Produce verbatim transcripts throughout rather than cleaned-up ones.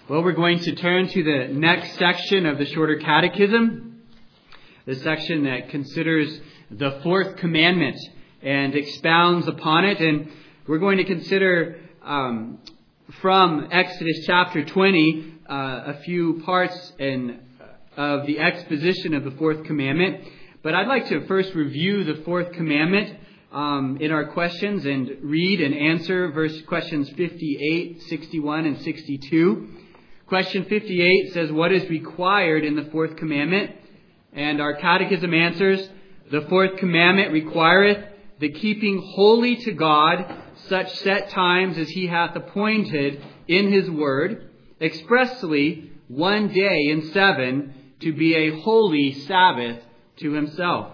Well, we're going to turn to the next section of the Shorter Catechism, the section that considers the fourth commandment and expounds upon it. And we're going to consider um, from Exodus chapter twenty uh, a few parts in, of the exposition of the fourth commandment. But I'd like to first review the fourth commandment um, in our questions and read and answer verse questions fifty-eight, sixty-one, and sixty-two. Question fifty-eight says, what is required in the fourth commandment? And our catechism answers, the fourth commandment requireth the keeping holy to God such set times as he hath appointed in his word, expressly one day in seven to be a holy Sabbath to himself.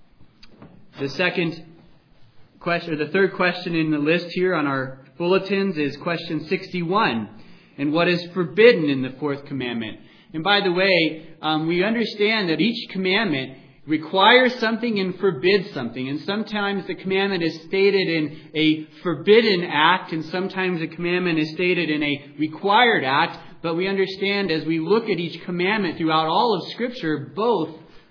The second question, or the third question in the list here on our bulletins is question sixty-one. And what is forbidden in the fourth commandment? And by the way, um, we understand that each commandment requires something and forbids something. And sometimes the commandment is stated in a forbidden act, and sometimes the commandment is stated in a required act. But we understand as we look at each commandment throughout all of Scripture, both,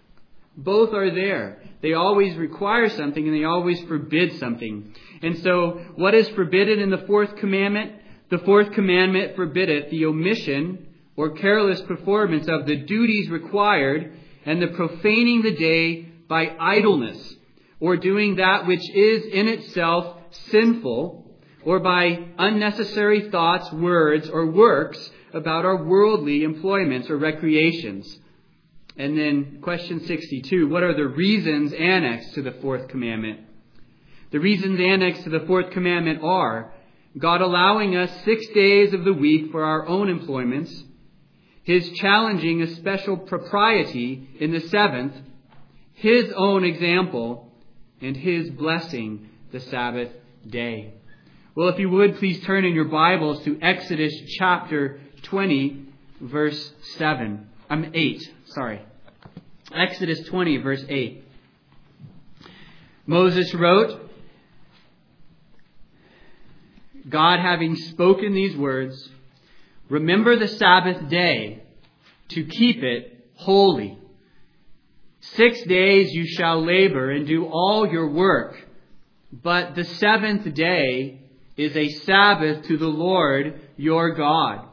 both are there. They always require something and they always forbid something. And so what is forbidden in the fourth commandment? The fourth commandment forbiddeth the omission or careless performance of the duties required and the profaning the day by idleness or doing that which is in itself sinful or by unnecessary thoughts, words, or works about our worldly employments or recreations. And then question sixty-two, what are the reasons annexed to the fourth commandment? The reasons annexed to the fourth commandment are God allowing us six days of the week for our own employments, his challenging a special propriety in the seventh, his own example, and his blessing the Sabbath day. Well, if you would, please turn in your Bibles to Exodus chapter twenty, verse seven. I'm eight, sorry. Exodus twenty, verse eight. Moses wrote, God having spoken these words, remember the Sabbath day to keep it holy. Six days you shall labor and do all your work, but the seventh day is a Sabbath to the Lord your God.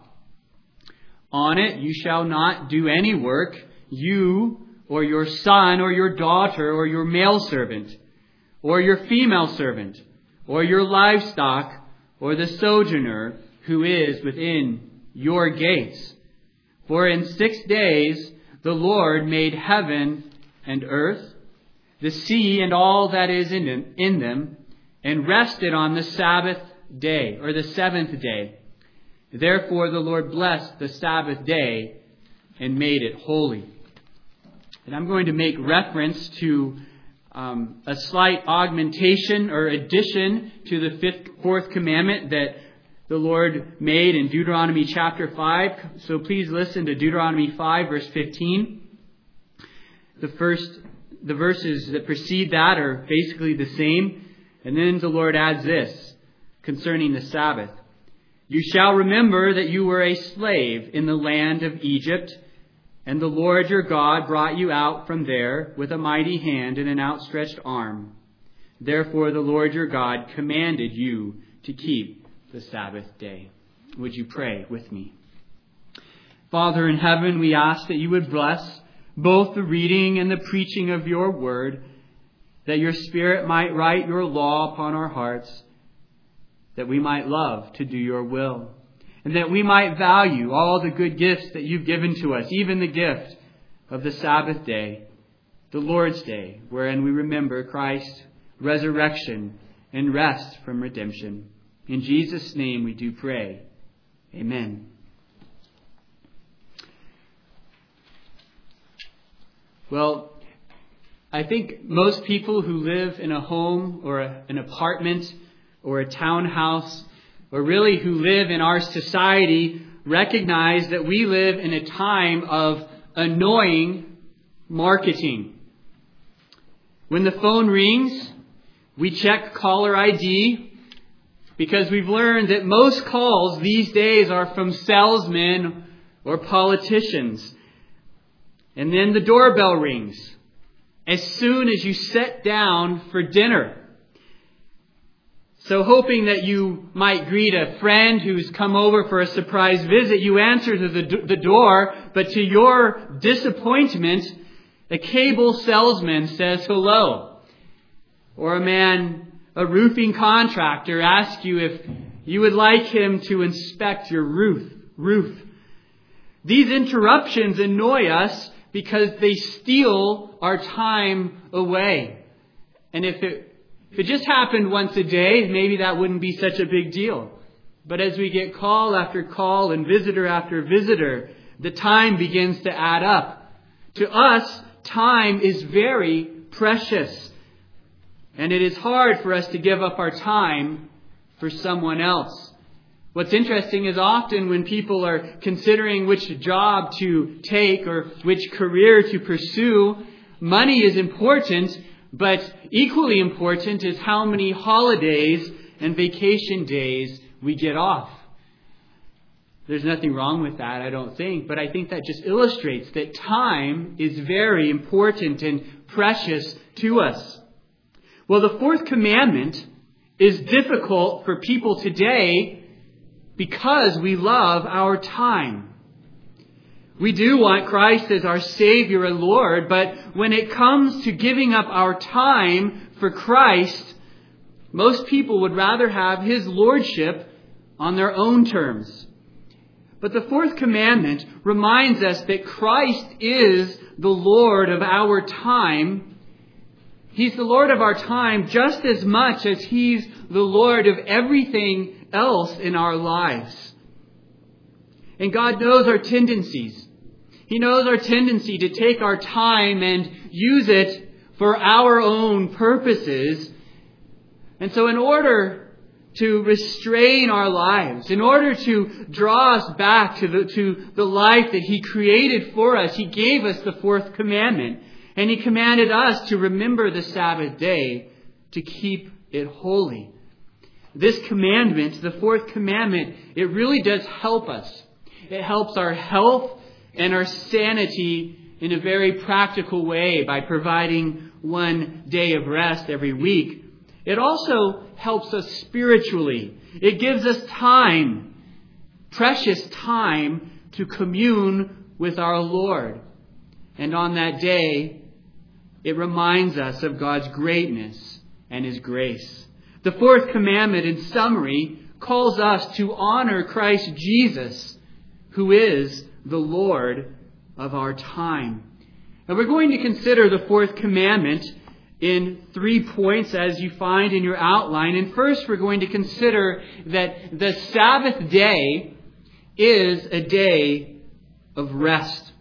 On it you shall not do any work, you or your son or your daughter or your male servant or your female servant or your livestock or the sojourner who is within your gates. For in six days the Lord made heaven and earth, the sea and all that is in them, in them, and rested on the Sabbath day, or the seventh day. Therefore the Lord blessed the Sabbath day and made it holy. And I'm going to make reference to Um, a slight augmentation or addition to the fifth, fourth commandment that the Lord made in Deuteronomy chapter five. So please listen to Deuteronomy five, verse fifteen. The first, the verses that precede that are basically the same. And then the Lord adds this concerning the Sabbath. You shall remember that you were a slave in the land of Egypt, and the Lord your God brought you out from there with a mighty hand and an outstretched arm. Therefore the Lord your God commanded you to keep the Sabbath day. Would you pray with me? Father in heaven, we ask that you would bless both the reading and the preaching of your word, that your Spirit might write your law upon our hearts, that we might love to do your will. And that we might value all the good gifts that you've given to us, even the gift of the Sabbath day, the Lord's day, wherein we remember Christ's resurrection and rest from redemption. In Jesus' name we do pray. Amen. Well, I think most people who live in a home or a, an apartment or a townhouse, or really who live in our society, recognize that we live in a time of annoying marketing. When the phone rings, we check caller I D because we've learned that most calls these days are from salesmen or politicians. And then the doorbell rings as soon as you sit down for dinner. So hoping that you might greet a friend who's come over for a surprise visit, you answer to the, the door, but to your disappointment, a cable salesman says hello. Or a man, a roofing contractor, asks you if you would like him to inspect your roof. roof. These interruptions annoy us because they steal our time away. And if it If it just happened once a day, maybe that wouldn't be such a big deal. But as we get call after call and visitor after visitor, the time begins to add up. To us, time is very precious. And it is hard for us to give up our time for someone else. What's interesting is often when people are considering which job to take or which career to pursue, money is important. But equally important is how many holidays and vacation days we get off. There's nothing wrong with that, I don't think. But I think that just illustrates that time is very important and precious to us. Well, the fourth commandment is difficult for people today because we love our time. We do want Christ as our Savior and Lord, but when it comes to giving up our time for Christ, most people would rather have His Lordship on their own terms. But the fourth commandment reminds us that Christ is the Lord of our time. He's the Lord of our time just as much as He's the Lord of everything else in our lives. And God knows our tendencies. He knows our tendency to take our time and use it for our own purposes. And so in order to restrain our lives, in order to draw us back to the, to the life that He created for us, He gave us the fourth commandment. And He commanded us to remember the Sabbath day, to keep it holy. This commandment, the fourth commandment, it really does help us. It helps our health and our sanity in a very practical way by providing one day of rest every week. It also helps us spiritually. It gives us time, precious time, to commune with our Lord. And on that day, it reminds us of God's greatness and His grace. The fourth commandment, in summary, calls us to honor Christ Jesus, who is the Lord of our time. And we're going to consider the fourth commandment in three points as you find in your outline. And first we're going to consider that the Sabbath day is a day of rest.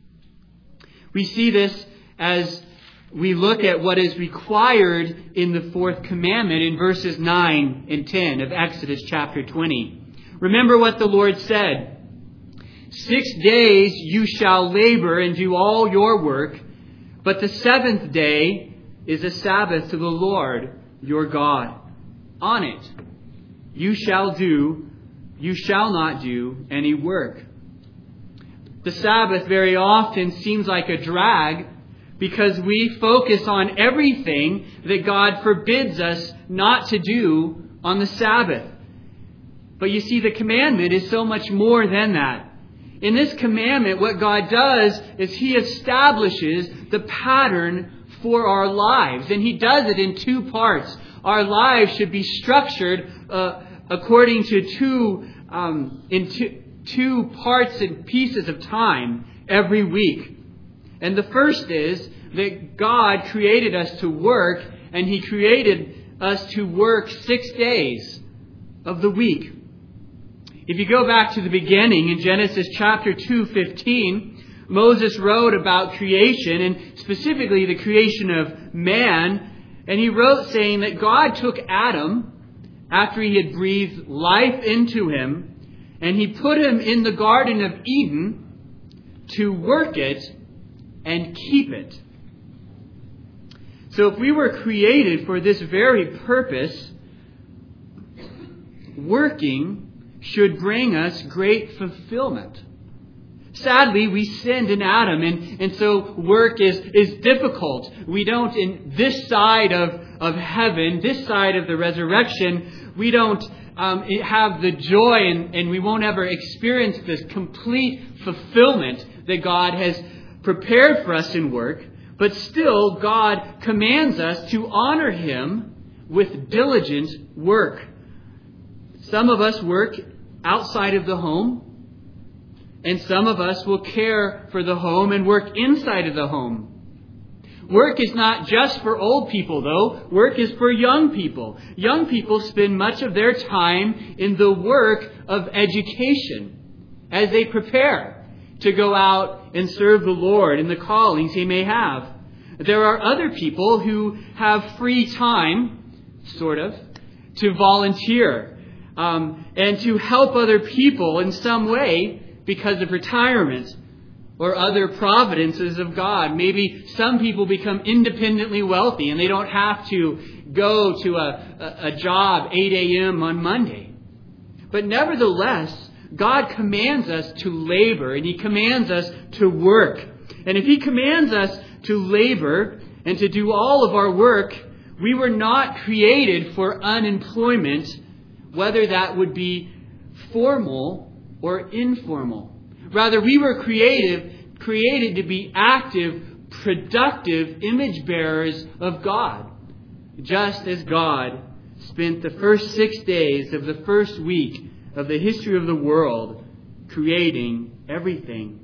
We see this as we look at what is required in the fourth commandment in verses nine and ten of Exodus chapter twenty. Remember what the Lord said. Six days you shall labor and do all your work, but the seventh day is a Sabbath to the Lord your God. On it you shall do, you shall not do any work. The Sabbath very often seems like a drag because we focus on everything that God forbids us not to do on the Sabbath. But you see, the commandment is so much more than that. In this commandment, what God does is He establishes the pattern for our lives. And He does it in two parts. Our lives should be structured uh, according to two, um, in two, two parts and pieces of time every week. And the first is that God created us to work, and He created us to work six days of the week. If you go back to the beginning in Genesis chapter two fifteen, Moses wrote about creation, and specifically the creation of man. And he wrote saying that God took Adam after He had breathed life into him, and He put him in the Garden of Eden to work it and keep it. So if we were created for this very purpose, working should bring us great fulfillment. Sadly, we sinned in Adam, and, and so work is, is difficult. We don't, in this side of, of heaven, this side of the resurrection, we don't um, have the joy, and, and we won't ever experience this complete fulfillment that God has prepared for us in work. But still, God commands us to honor Him with diligent work. Some of us work outside of the home, and some of us will care for the home and work inside of the home. Work is not just for old people, though. Work is for young people. Young people spend much of their time in the work of education as they prepare to go out and serve the Lord in the callings He may have. There are other people who have free time, sort of, to volunteer um, and to help other people in some way because of retirement or other providences of God. Maybe some people become independently wealthy and they don't have to go to a, a, a job eight a.m. on Monday. But nevertheless, God commands us to labor, and He commands us to work. And if He commands us to labor and to do all of our work, we were not created for unemployment, whether that would be formal or informal. Rather, we were created, created to be active, productive image bearers of God. Just as God spent the first six days of the first week of the history of the world creating everything.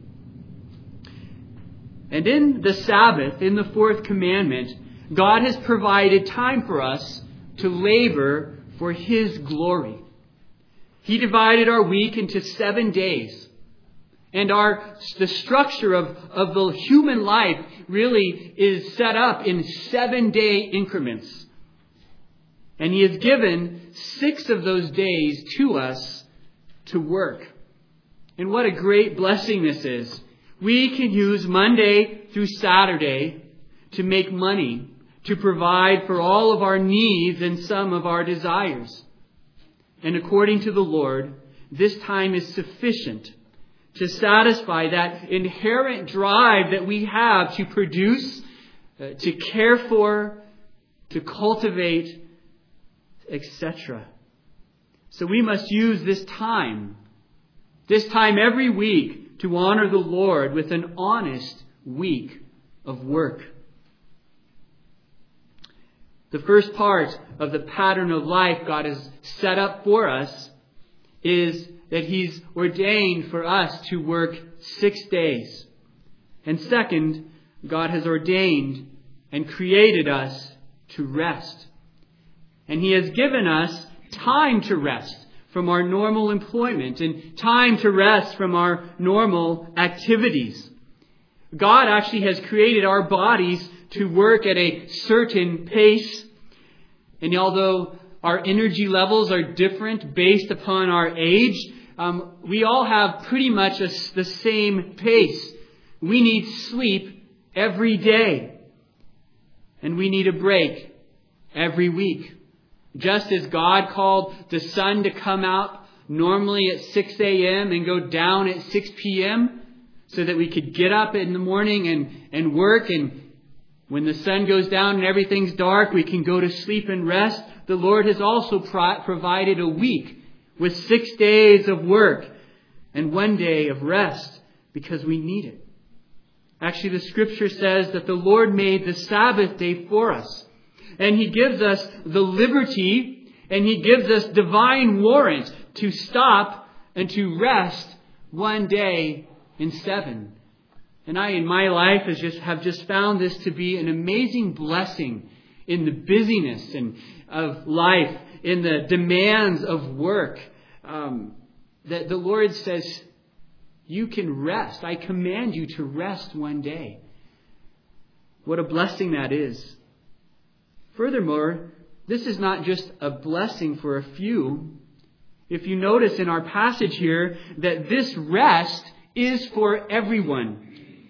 And in the Sabbath, in the fourth commandment, God has provided time for us to labor for His glory. He divided our week into seven days. And our the structure of, of the human life really is set up in seven-day increments. And He has given six of those days to us to work. And what a great blessing this is. We can use Monday through Saturday to make money, to provide for all of our needs and some of our desires. And according to the Lord, this time is sufficient to satisfy that inherent drive that we have to produce, uh, to care for, to cultivate, et cetera. So we must use this time, this time every week, to honor the Lord with an honest week of work. The first part of the pattern of life God has set up for us is that He's ordained for us to work six days. And second, God has ordained and created us to rest. And He has given us time to rest from our normal employment and time to rest from our normal activities. God actually has created our bodies to work at a certain pace. And although our energy levels are different based upon our age, um, we all have pretty much a, the same pace. We need sleep every day. And we need a break every week. Just as God called the sun to come out normally at six a.m. and go down at six p.m. so that we could get up in the morning and, and work, and when the sun goes down and everything's dark, we can go to sleep and rest. The Lord has also pro- provided a week with six days of work and one day of rest because we need it. Actually, the Scripture says that the Lord made the Sabbath day for us. And He gives us the liberty, and He gives us divine warrant to stop and to rest one day in seven. And I, in my life, has just have just found this to be an amazing blessing in the busyness and of life, in the demands of work. Um, that the Lord says, you can rest. I command you to rest one day. What a blessing that is. Furthermore, this is not just a blessing for a few. If you notice in our passage here that this rest is for everyone.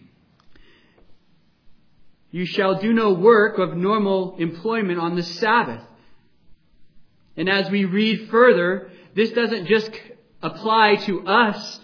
You shall do no work of normal employment on the Sabbath. And as we read further, this doesn't just apply to us.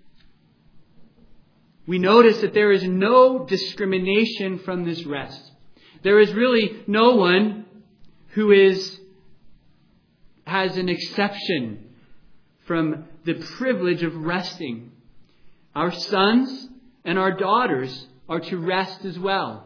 We notice that there is no discrimination from this rest. There is really no one who is has an exception from the privilege of resting. Our sons and our daughters are to rest as well.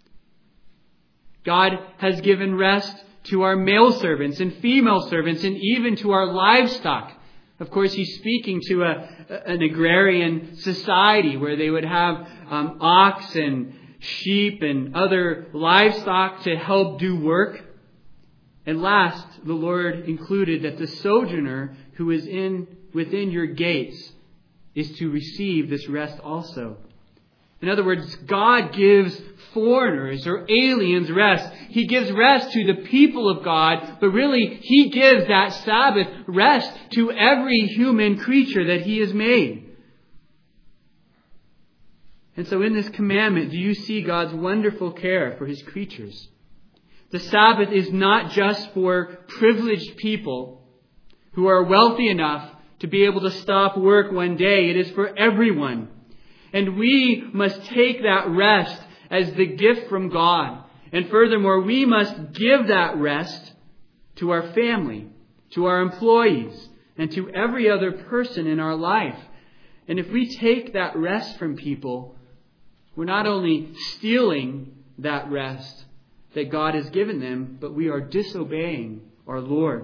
God has given rest to our male servants and female servants and even to our livestock. Of course, he's speaking to a, an agrarian society where they would have um, ox and sheep and other livestock to help do work. And last, the Lord included that the sojourner who is in within your gates is to receive this rest also. In other words, God gives foreigners or aliens rest. He gives rest to the people of God, but really He gives that Sabbath rest to every human creature that He has made. And so in this commandment, do you see God's wonderful care for His creatures? The Sabbath is not just for privileged people who are wealthy enough to be able to stop work one day. It is for everyone. And we must take that rest as the gift from God. And furthermore, we must give that rest to our family, to our employees, and to every other person in our life. And if we take that rest from people, we're not only stealing that rest that God has given them, but we are disobeying our Lord.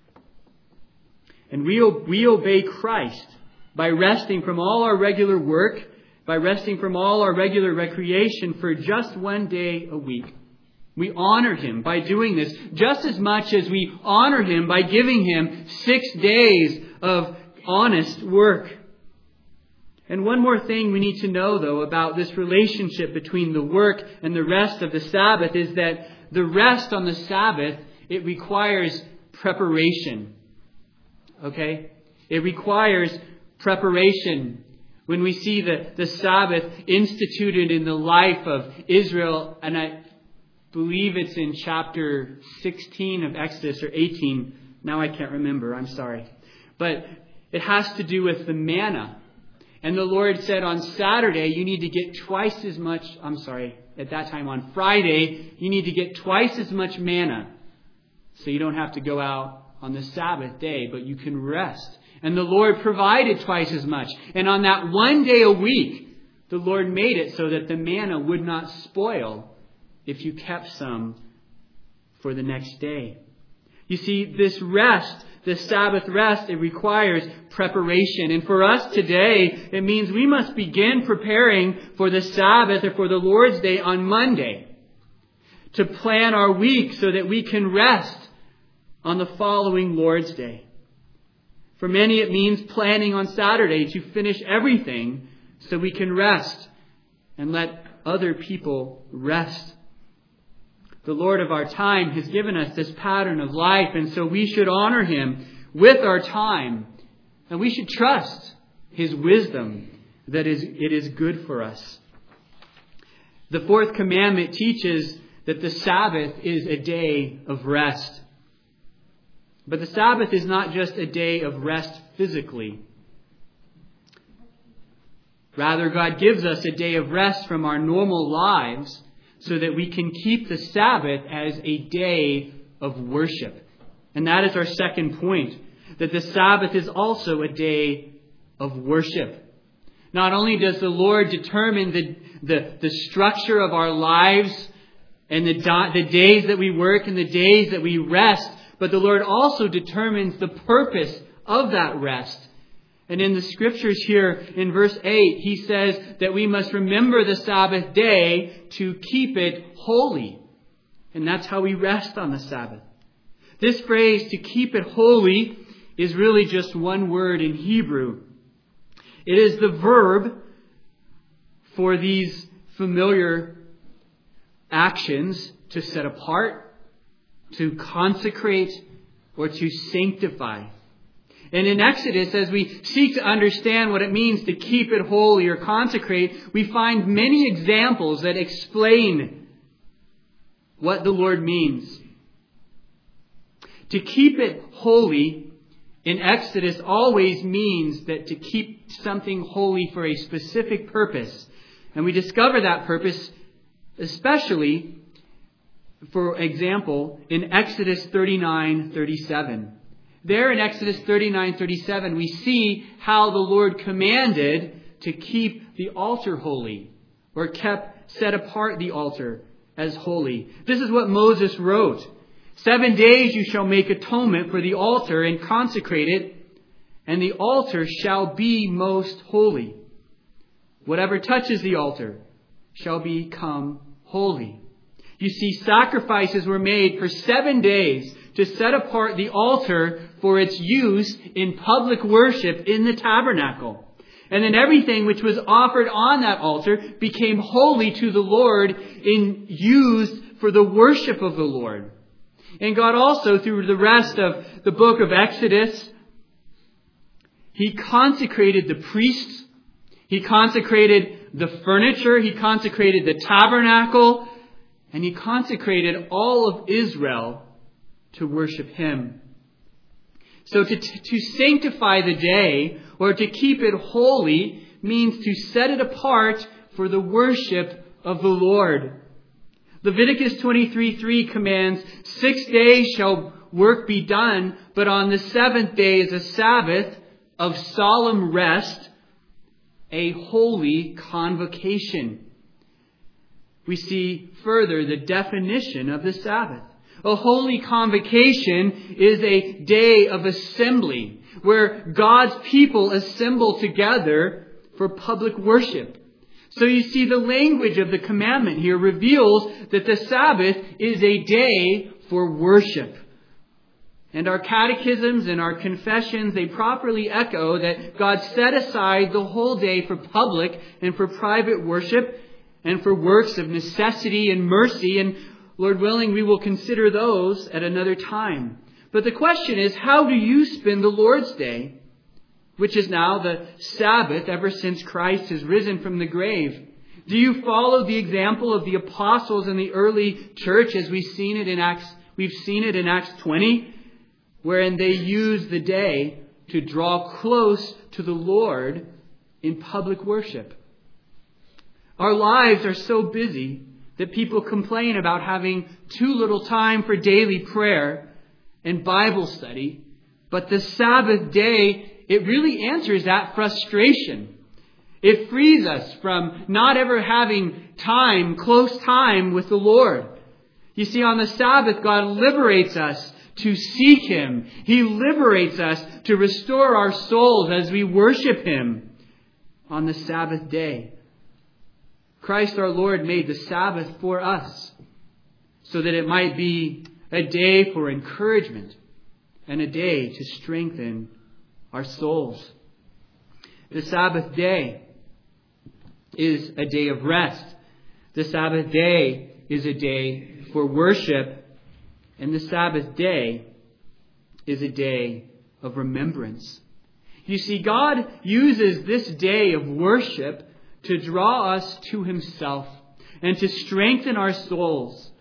And we, we obey Christ by resting from all our regular work, by resting from all our regular recreation for just one day a week. We honor Him by doing this just as much as we honor Him by giving Him six days of honest work. And one more thing we need to know, though, about this relationship between the work and the rest of the Sabbath is that the rest on the Sabbath, it requires preparation. Okay? It requires preparation. When we see the, the Sabbath instituted in the life of Israel, and I believe it's in chapter sixteen of Exodus or eighteen. Now I can't remember. I'm sorry. But it has to do with the manna. And the Lord said on Saturday, you need to get twice as much, I'm sorry, at that time on Friday, you need to get twice as much manna. So you don't have to go out on the Sabbath day, but you can rest. And the Lord provided twice as much. And on that one day a week, the Lord made it so that the manna would not spoil if you kept some for the next day. You see, this rest, the Sabbath rest, it requires preparation. And for us today, it means we must begin preparing for the Sabbath or for the Lord's Day on Monday. To plan our week so that we can rest on the following Lord's Day. For many, it means planning on Saturday to finish everything so we can rest and let other people rest. The Lord of our time has given us this pattern of life, and so we should honor Him with our time, and we should trust His wisdom that is it is good for us. The fourth commandment teaches that the Sabbath is a day of rest. But the Sabbath is not just a day of rest physically. Rather, God gives us a day of rest from our normal lives so that we can keep the Sabbath as a day of worship. And that is our second point, that the Sabbath is also a day of worship. Not only does the Lord determine the, the, the structure of our lives and the, the days that we work and the days that we rest, but the Lord also determines the purpose of that rest. And in the scriptures here in verse eight, He says that we must remember the Sabbath day to keep it holy. And that's how we rest on the Sabbath. This phrase, to keep it holy, is really just one word in Hebrew. It is the verb for these familiar actions to set apart, to consecrate, or to sanctify. And in Exodus, as we seek to understand what it means to keep it holy or consecrate, we find many examples that explain what the Lord means. To keep it holy in Exodus always means that to keep something holy for a specific purpose. And we discover that purpose especially, for example, in Exodus thirty-nine thirty-seven. There in Exodus thirty-nine thirty-seven, we see how the Lord commanded to keep the altar holy, or kept, set apart the altar as holy. This is what Moses wrote. Seven days you shall make atonement for the altar and consecrate it, and the altar shall be most holy. Whatever touches the altar shall become holy. You see, sacrifices were made for seven days to set apart the altar for its use in public worship in the tabernacle. And then everything which was offered on that altar became holy to the Lord and used for the worship of the Lord. And God also, through the rest of the book of Exodus, He consecrated the priests. He consecrated the furniture. He consecrated the tabernacle. And He consecrated all of Israel to worship Him. So to, to sanctify the day, or to keep it holy, means to set it apart for the worship of the Lord. Leviticus twenty-three three commands, Six days shall work be done, but on the seventh day is a Sabbath of solemn rest, a holy convocation. We see further the definition of the Sabbath. A holy convocation is a day of assembly where God's people assemble together for public worship. So you see, the language of the commandment here reveals that the Sabbath is a day for worship. And our catechisms and our confessions, they properly echo that God set aside the whole day for public and for private worship and for works of necessity and mercy. And Lord willing, we will consider those at another time. But the question is, how do you spend the Lord's Day, which is now the Sabbath ever since Christ has risen from the grave? Do you follow the example of the apostles in the early church as we've seen it in Acts, we've seen it in Acts twenty, wherein they used the day to draw close to the Lord in public worship? Our lives are so busy that people complain about having too little time for daily prayer and Bible study. But the Sabbath day, it really answers that frustration. It frees us from not ever having time, close time with the Lord. You see, on the Sabbath, God liberates us to seek Him. He liberates us to restore our souls as we worship Him on the Sabbath day. Christ our Lord made the Sabbath for us so that it might be a day for encouragement and a day to strengthen our souls. The Sabbath day is a day of rest. The Sabbath day is a day for worship. And the Sabbath day is a day of remembrance. You see, God uses this day of worship to draw us to Himself and to strengthen our souls.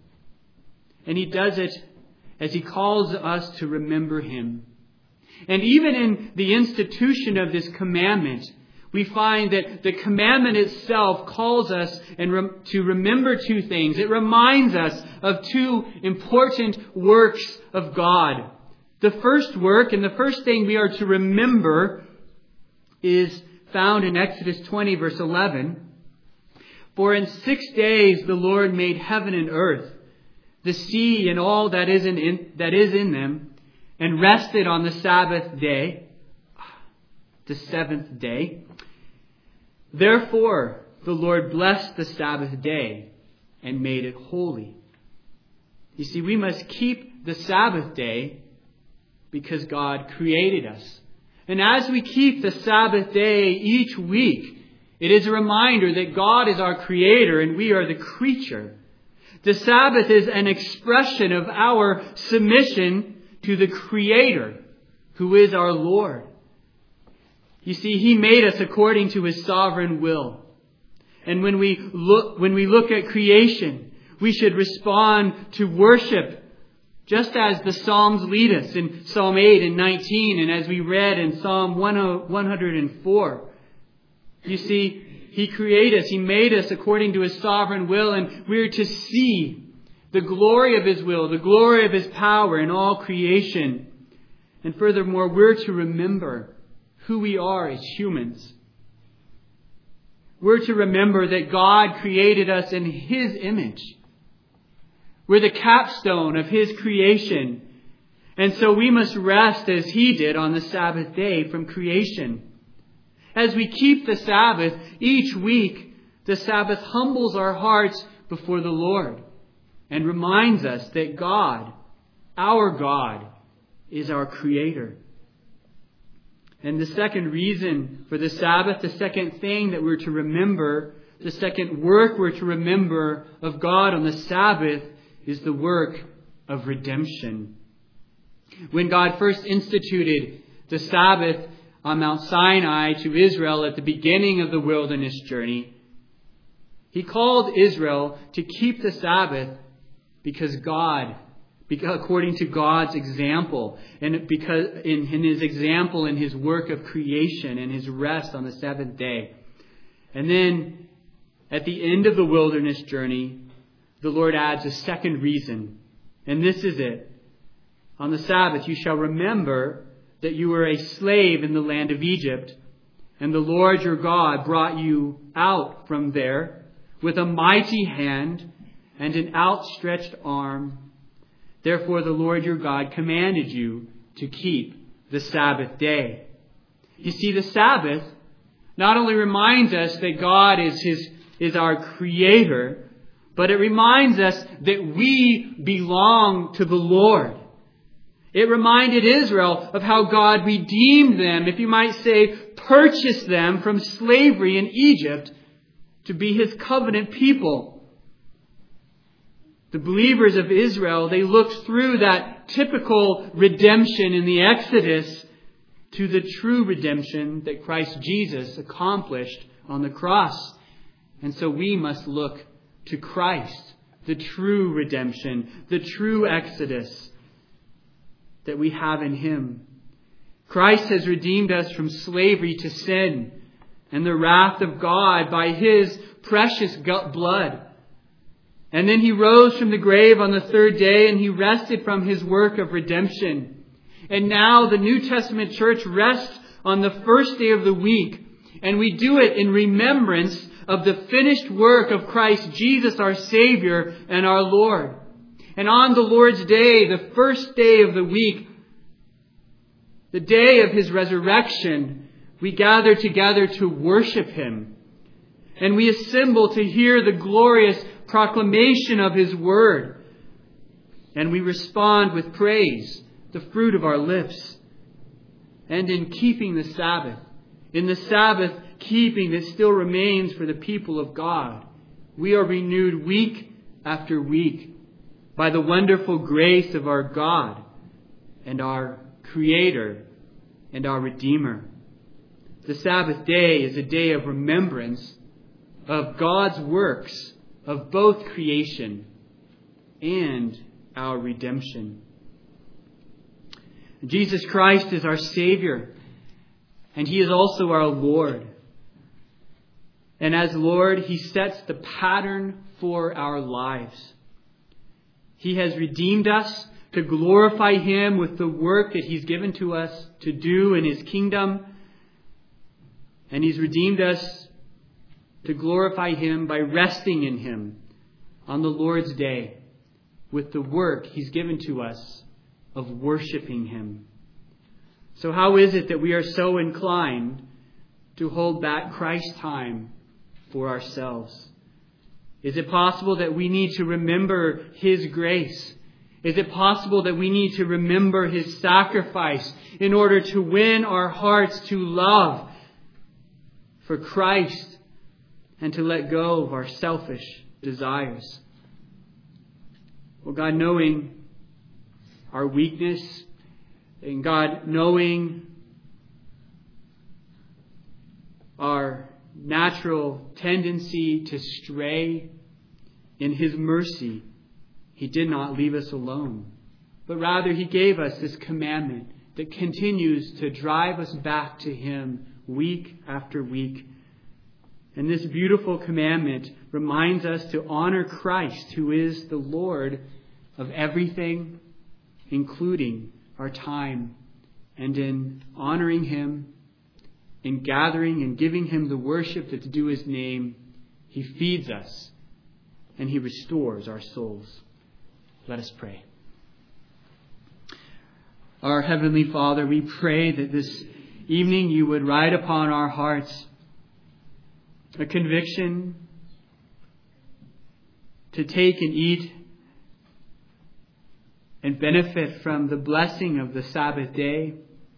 And He does it as He calls us to remember Him. And even in the institution of this commandment, we find that the commandment itself calls us and re- to remember two things. It reminds us of two important works of God. The first work and the first thing we are to remember is found in Exodus twenty, verse eleven. For in six days the Lord made heaven and earth, the sea and all that is in, in that is in them, and rested on the Sabbath day, the seventh day. Therefore the Lord blessed the Sabbath day and made it holy. You see, we must keep the Sabbath day because God created us. And as we keep the Sabbath day each week, it is a reminder that God is our creator and we are the creature. The Sabbath is an expression of our submission to the Creator, who is our Lord. You see, He made us according to His sovereign will. And when we look, when we look at creation, we should respond to worship Just as the Psalms lead us in Psalm eight and nineteen, and as we read in Psalm one hundred four. You see, He created us, He made us according to His sovereign will, and we're to see the glory of His will, the glory of His power in all creation. And furthermore, we're to remember who we are as humans. We're to remember that God created us in His image. We're the capstone of His creation. And so we must rest as He did on the Sabbath day from creation. As we keep the Sabbath each week, the Sabbath humbles our hearts before the Lord and reminds us that God, our God, is our Creator. And the second reason for the Sabbath, the second thing that we're to remember, the second work we're to remember of God on the Sabbath is the work of redemption. When God first instituted the Sabbath on Mount Sinai to Israel at the beginning of the wilderness journey, He called Israel to keep the Sabbath because God, according to God's example, and because in, in His example in His work of creation and His rest on the seventh day. And then at the end of the wilderness journey, the Lord adds a second reason. And this is it. On the Sabbath you shall remember that you were a slave in the land of Egypt, and the Lord your God brought you out from there with a mighty hand and an outstretched arm. Therefore the Lord your God commanded you to keep the Sabbath day. You see, the Sabbath not only reminds us that God is his is our Creator, but it reminds us that we belong to the Lord. It reminded Israel of how God redeemed them, if you might say, purchased them from slavery in Egypt to be His covenant people. The believers of Israel, they looked through that typical redemption in the Exodus to the true redemption that Christ Jesus accomplished on the cross. And so we must look to Christ, the true redemption, the true Exodus that we have in Him. Christ has redeemed us from slavery to sin and the wrath of God by His precious blood. And then He rose from the grave on the third day and He rested from His work of redemption. And now the New Testament church rests on the first day of the week. And we do it in remembrance of the finished work of Christ Jesus, our Savior and our Lord. And on the Lord's day, the first day of the week, the day of His resurrection, we gather together to worship Him. And we assemble to hear the glorious proclamation of His word. And we respond with praise, the fruit of our lips. And in keeping the Sabbath, in the Sabbath keeping that still remains for the people of God, we are renewed week after week by the wonderful grace of our God and our Creator and our Redeemer. The Sabbath day is a day of remembrance of God's works of both creation and our redemption. Jesus Christ is our Savior, and He is also our Lord. And as Lord, He sets the pattern for our lives. He has redeemed us to glorify Him with the work that He's given to us to do in His kingdom. And He's redeemed us to glorify Him by resting in Him on the Lord's day with the work He's given to us of worshiping Him. So how is it that we are so inclined to hold back Christ's time for ourselves? Is it possible that we need to remember His grace? Is it possible that we need to remember His sacrifice in order to win our hearts to love for Christ and to let go of our selfish desires? Well, God, knowing our weakness, and God knowing our natural tendency to stray, in His mercy, He did not leave us alone, but rather He gave us this commandment that continues to drive us back to Him week after week. And this beautiful commandment reminds us to honor Christ, who is the Lord of everything, including our time. And in honoring Him, in gathering and giving Him the worship that's due His name, He feeds us and He restores our souls. Let us pray. Our Heavenly Father, we pray that this evening You would write upon our hearts a conviction to take and eat and benefit from the blessing of the Sabbath day.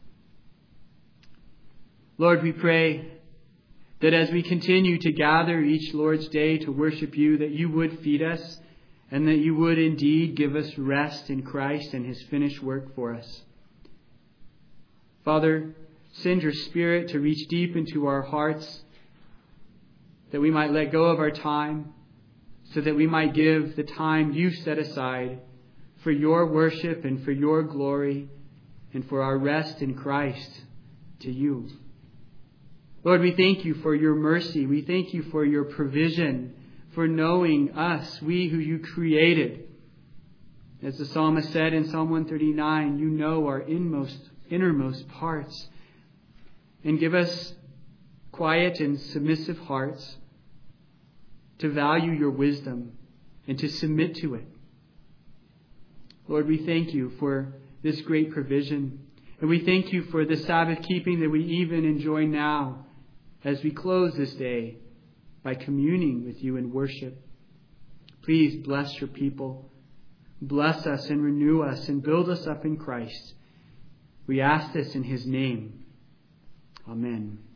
Lord, we pray that as we continue to gather each Lord's Day to worship You, that You would feed us and that You would indeed give us rest in Christ and His finished work for us. Father, send Your Spirit to reach deep into our hearts, that we might let go of our time, so that we might give the time You set aside for Your worship and for Your glory and for our rest in Christ to You. Lord, we thank You for Your mercy. We thank You for Your provision, for knowing us, we who You created. As the psalmist said in Psalm one thirty-nine, You know our inmost, innermost parts. And give us quiet and submissive hearts to value Your wisdom and to submit to it. Lord, we thank You for this great provision. And we thank You for the Sabbath keeping that we even enjoy now as we close this day by communing with You in worship. Please bless Your people. Bless us and renew us and build us up in Christ. We ask this in His name. Amen.